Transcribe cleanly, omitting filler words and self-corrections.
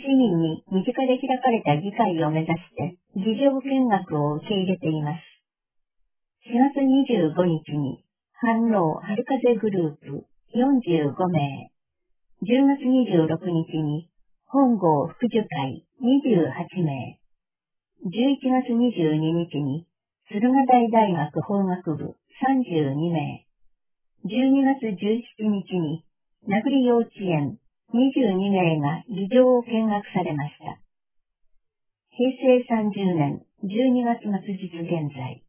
民に身近で開かれた議会を目指して議場見学を受け入れています。4月25日に反応春風グループ45名、10月26日に本郷福寿会28名、11月22日に駿河台大学法学部32名、12月17日に名栗幼稚園22名が議場を見学されました。平成30年12月末日現在。